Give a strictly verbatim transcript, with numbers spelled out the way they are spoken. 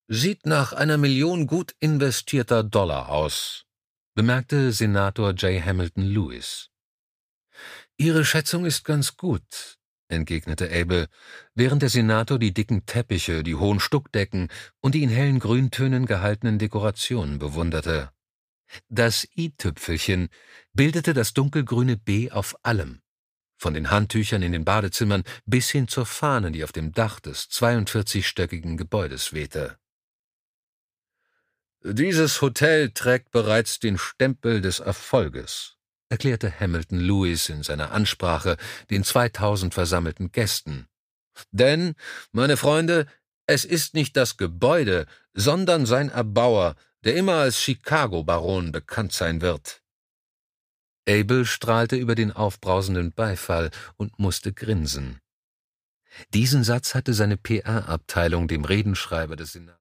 »Sieht nach einer Million gut investierter Dollar aus«, bemerkte Senator J. Hamilton Lewis. »Ihre Schätzung ist ganz gut«, entgegnete Abel, während der Senator die dicken Teppiche, die hohen Stuckdecken und die in hellen Grüntönen gehaltenen Dekorationen bewunderte. Das i-Tüpfelchen bildete das dunkelgrüne B auf allem, von den Handtüchern in den Badezimmern bis hin zur Fahne, die auf dem Dach des zweiundvierzigstöckigen Gebäudes wehte. »Dieses Hotel trägt bereits den Stempel des Erfolges«, erklärte Hamilton Lewis in seiner Ansprache den zweitausend versammelten Gästen. »Denn, meine Freunde, es ist nicht das Gebäude, sondern sein Erbauer, der immer als Chicago-Baron bekannt sein wird.« Abel strahlte über den aufbrausenden Beifall und musste grinsen. Diesen Satz hatte seine P R-Abteilung dem Redenschreiber des Senats